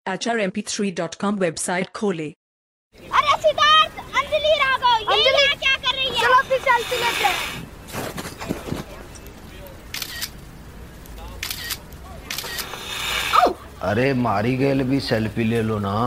hrmp3.com website खोले। अरे सिद्धार्थ, अंजलि राघव, ये अंजलि यहाँ क्या कर रही है? चलो फिर सेल्फी लेते हैं। अरे मारी गेल भी सेल्फी ले लो ना।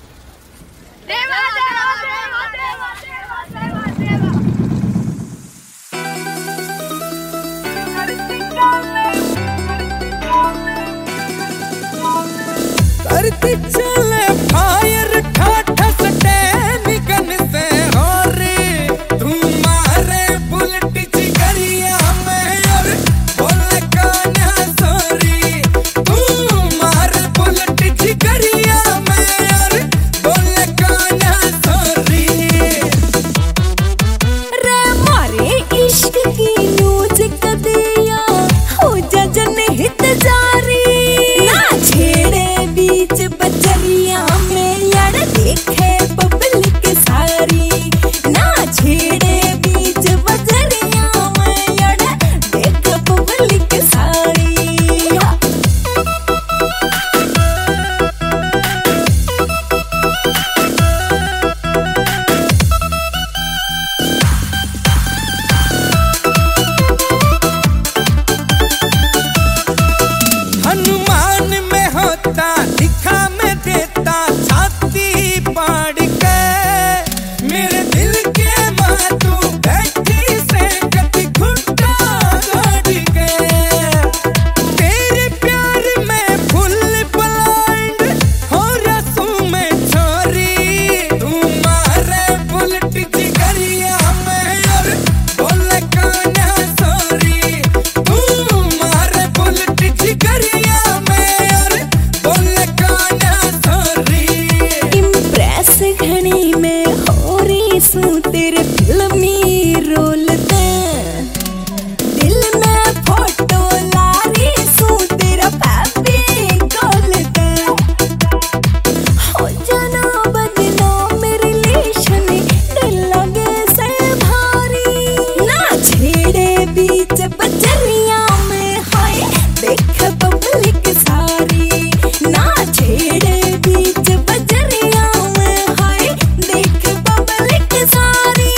करती चले फायर ठाठा सटे निकन से हो रे तुम्हारे बुलेट जिगरिया में और बोले कान्हा सॉरी तुम्हारे बुलेट जिगरिया में और बोले कान्हा सॉरी रे मारे इश्क की न्यूज कदिया हो जा जनहित जारी ना छेड़े बीच बजरिया में यार देखे पब्लिक सारी ना छेड़े बीच बजरिया में यार देखे पब्लिक सारी। हनुमान में होता दिखा में देता छाती पाड़ के मेरे दिल के माँ तू बैठी से कभी घुट्टा गाड़ के तेरे प्यार में फुल ब्लाइंड हो रसू में छोरी तुम्हारे बुलेट जिगरिया में और बोले कान्हा सॉरी तुम्हारे बुलेट जिगरिया में और बोले कान्हा सॉरी। इम्प्रेस घड़ी में हो रही सू तेरे फिल्मी रोल दे दिल में फोटो ला रही सू तेरा पैपी गोल दे हो जाना बदनाम रिलेशन डर लगे से भारी ना छेड़े बीच बजरिया में हाय देख पब्लिक सारी ना छेड़े बीच बजरिया में हाय देख पब्लिक सारी।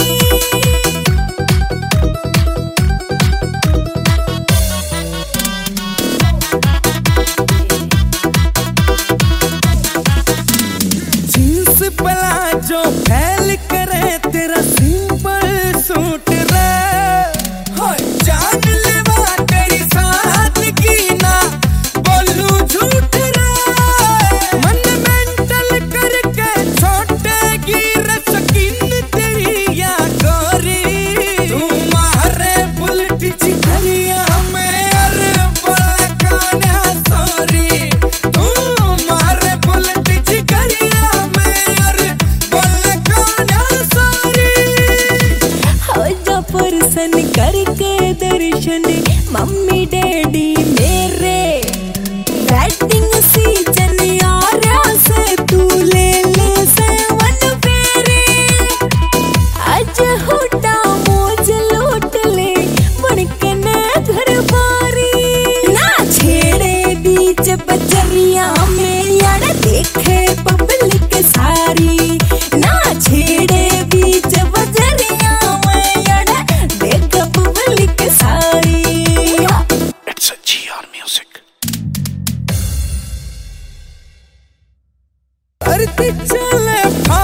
जींस प्लाजो फैल करे तेरा सिंपल सूट रे हाय जान लेवा तेरी सादगी ना बोलू झूठ रे मन मेंटल करके छोटे गिर स्किन तेरी या गोरी तुम्हारे बुलेट जिगरिया में अरे बोले कान्हा सॉरी तुम्हारे बुलेट जिगरिया में अरे बोले कान्हा सॉरी। हो जा परसन करके दर्शन मम्मी डैडी मेरे वेडिंग सीजन यारा से तू ले ले सेवन फेरे आज होटा मौज लूट ले बनकने घर बारी ना छेड़े बीच बजरिया में यार देखे पब्लिक सारी ना छेड़े बीच बजरिया में यार देख पब्लिक सारी। It's a GR Music. करती चले